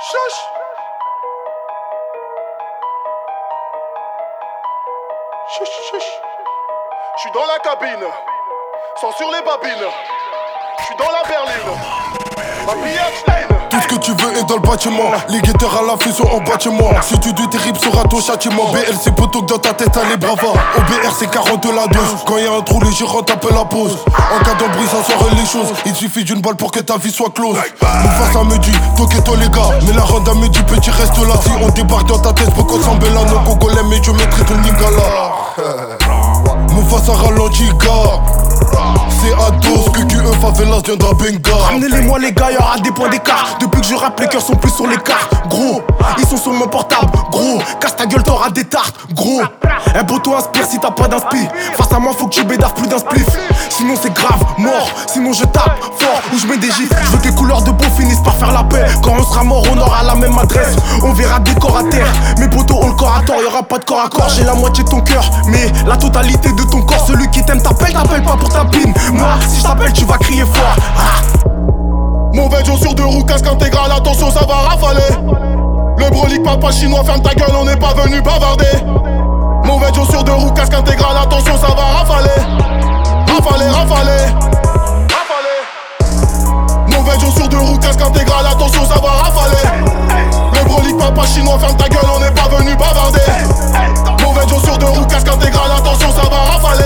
Chut. Je suis dans la cabine, sans sur les babines. Je suis dans la berline, ma pillage line. Tout ce que tu veux est dans le bâtiment. Les guetteurs à la fusion en bâtiment. Si tu dis terrible sera ton châtiment. BLC poteau que dans ta tête elle est brava. OBR c'est 40 de la dose. Quand y'a un trou les gérants t'appellent la pause. En cas d'embrouille ça soirée les choses. Il suffit d'une balle pour que ta vie soit close. Mufasa me dit, toquez-toi les gars. Mais la ronda me dit, petit reste là. Si on débarque dans ta tête, beaucoup s'embêler là. Non congolais mais je mettrai ton lingala. Mufasa ralentit gars. C'est à dos que QE favelas viendra benga. Ramenez-les-moi les gars, y'aura des points d'écart. Depuis que je rappe, les cœurs sont plus sur les cartes. Gros, ils sont sur mon portable. Gros, casse ta gueule, t'auras des tartes. Gros, un poteau inspire si t'as pas d'inspi. Face à moi, faut que tu bédaves plus d'un spliff. Sinon c'est grave, mort. Sinon je tape fort ou je mets des gifs. Je veux que les couleurs de peau finissent par faire la paix. Quand on sera mort, on aura la même adresse. On verra des corps à terre. Mes poteaux ont le corps à tort, y'aura pas de corps à corps. J'ai la moitié de ton cœur, mais la totalité de ton corps. Celui qui t'aime t'appelle pas pour ta pine. Moi, si je t'appelle, tu vas crier fort. Mauvais Joe sur deux roues, casque intégral, attention ça va rafaler. Le brolique papa chinois, ferme ta gueule, on n'est pas venu bavarder. Mauvais Joe sur deux roues, casque intégral, attention ça va rafaler. Rafaler. Mauvais Joe sur deux roues, casque intégral, attention ça va rafaler. Le brolique papa chinois, ferme ta gueule, on n'est pas venu bavarder. Mauvais Joe sur deux roues, casque intégral, attention ça va rafaler.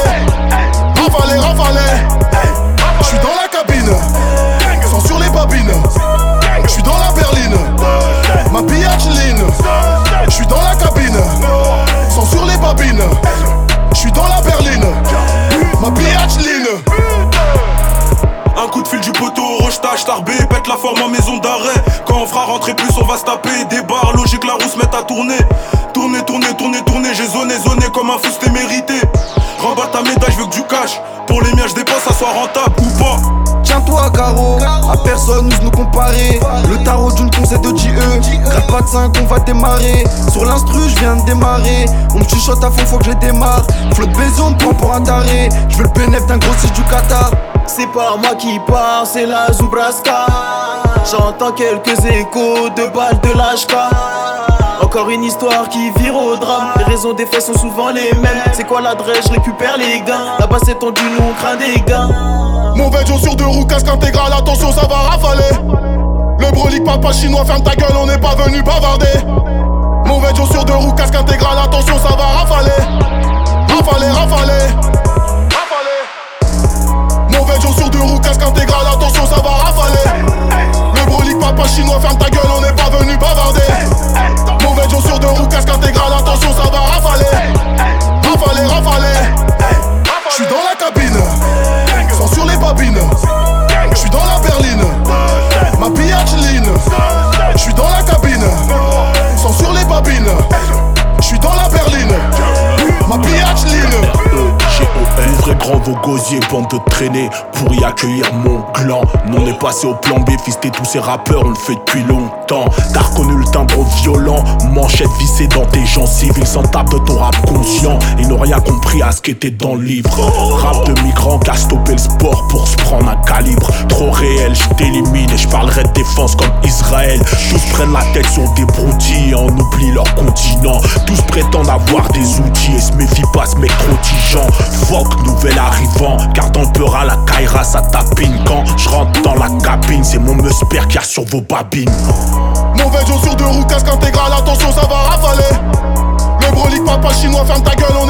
Je suis dans la cabine, sans sur les babines. Je suis dans la berline, ma pillage line. Je suis dans la cabine, sans sur les babines. Je suis dans la berline, ma pillage line. Un coup de fil du poteau, rejetage, tarbé, pète la forme en maison d'arrêt. Quand on fera rentrer plus, on va se taper des barres. Logique, la roue se met à tourner. Tourner, j'ai zoné comme un fou, c'était mérité. Remballe ta médaille, je veux que du cash. Pour les miens, je dépense, ça soit rentable ou pas. Tiens-toi Caro, à personne ose nous comparer. Le tarot d'une conseil de JE. Gratte pas de 5, on va démarrer. Sur l'instru, je viens de démarrer. On me chuchote à fond, faut que je démarre. Flotte Bézon me prend pour un taré. Je veux le bénéf d'un gros du Qatar. C'est pas moi qui pars, c'est la Zoubraska. J'entends quelques échos de balles de l'HK. Encore une histoire qui vire au drame. Les raisons des faits sont souvent les mêmes. C'est quoi l'adresse, je récupère les gains. Là-bas c'est tendu, nous on craint des gains. Mauvais Joe sur deux roues, casque intégral, attention ça va rafaler. Le brolique papa chinois, ferme ta gueule, on n'est pas venu bavarder. Mauvais Joe sur deux roues, casque intégral, attention ça va rafaler. Mauvais Joe sur deux roues, casque intégral, attention ça va rafaler. Le brolique papa chinois, ferme ta gueule, on n'est pas venu bavarder. Mauvais Joe sur deux roues, casque intégral, attention ça va rafaler. Je suis dans la cabine, sans sur les babines. Je suis dans la berline, ma pillage line. Je suis dans la cabine, sans sur les babines. Je suis dans la berline, ma pillage line. Ouvrez grand vos gosiers, bande de traîner pour y accueillir mon clan. Nous on est passé au plan B, fisté tous ces rappeurs, on le fait depuis longtemps. T'as reconnu le timbre violent, manchette vissée dans tes gencives. Ils s'en tapent de ton rap conscient, ils n'ont rien compris à ce qui était dans le livre. Rap de migrants qui a stoppé le sport pour se prendre un calibre. Trop réel, je t'élimine et je parlerai de défense comme Israël. Tous prennent la tête sur des broutilles et on oublie leur continent. Tous prétendent avoir des outils et se méfient pas, ce mec trop tigeant. Fuck, nouvel arrivant, gardant peur à la Kaira, ça tapine. Quand je rentre dans la cabine, c'est mon musper qui a sur vos babines. Mauvais Joe sur deux roues, casque intégral, attention ça va rafaler. Le brolique papa chinois, ferme ta gueule,